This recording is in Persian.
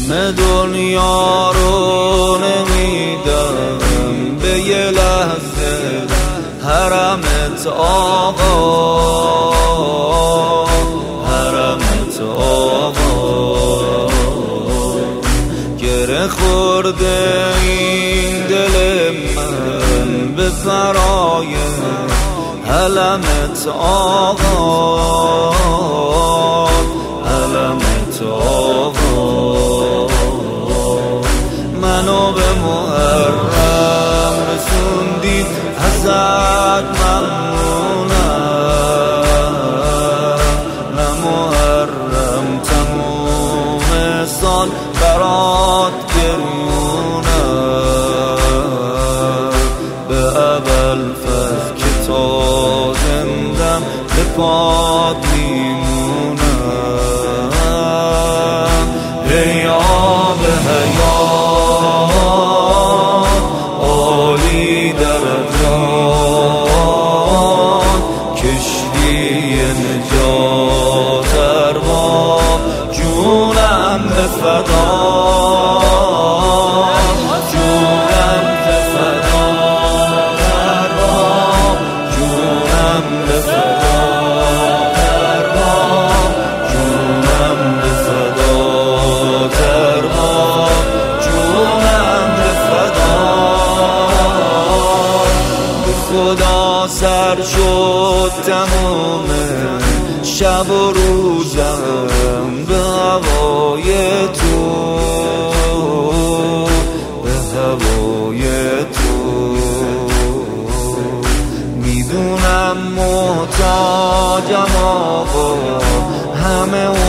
اسم دنیا رو نمیدم به یه لحظه حرمت آقا، حرمت آقا. گره خورده این دل من به فرای علمت آقا، علمت آقا. منو به محرم رسوندی ازت ممنونم، نه محرم تموم سال برات گریونم، به اول فصل که تا زندم به پات میمونم. ای آب حیات عالی درجات، کشتی نجات ارباب جونم به فدا، جونم به فدا ارباب، جونم به فدا ارباب، جونم به فدا ارباب، جونم به فدا. به خدا سر شد تمام شب و روزم به هوای تو، به هوای تو. میدونم محتاجم آقا، همه